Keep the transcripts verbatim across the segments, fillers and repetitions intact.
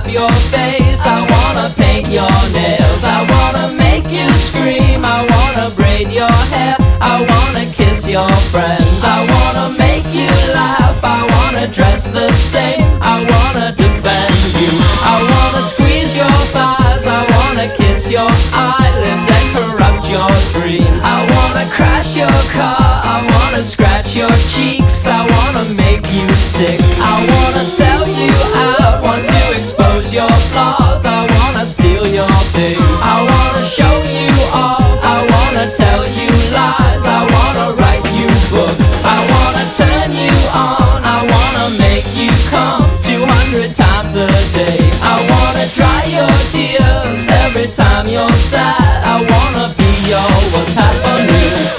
up your face, I wanna paint your nails, I wanna make you scream, I wanna braid your hair, I wanna kiss your friends, I wanna make you laugh, I wanna dress the same, I wanna defend you, I wanna squeeze your thighs, I wanna kiss your eyelids and corrupt your dreams, I wanna crash your car, I wanna scratch your cheeks, I wanna make you sick, I wanna sell you out, want to expose your flaws, I wanna steal your things, I wanna show you off, I wanna tell you lies, I wanna write you books, I wanna turn you on, I wanna make you come two hundred times a day, I wanna dry your tears every time you're sad, I wanna be your what's happening,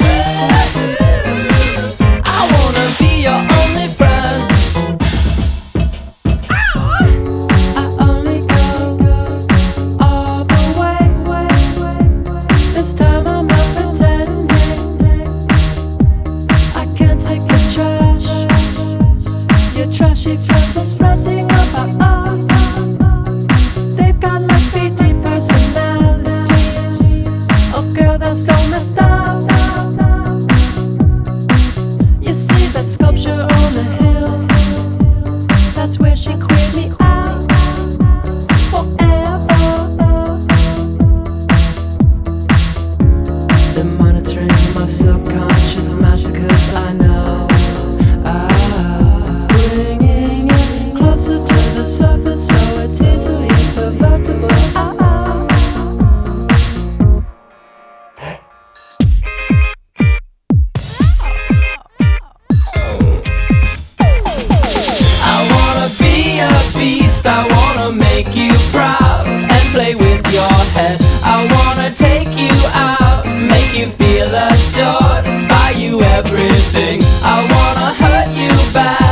I wanna be your only friend. I only go all the way. This time I'm not pretending. I can't take your trash. Your trashy friends are spreading about us. They've got like fifty personalities. Oh girl, that's so messed up. You see that sculpture on the hill? That's where she queered me out forever. They're monitoring my subconscious massacres, I know. Ah, bringing it closer to the surface so it's easily pervertible. Ah, ah. I wanna be a beast, I wanna make you proud and play with your head. I wanna take you out, make you feel adored, buy you everything. I wanna hurt you bad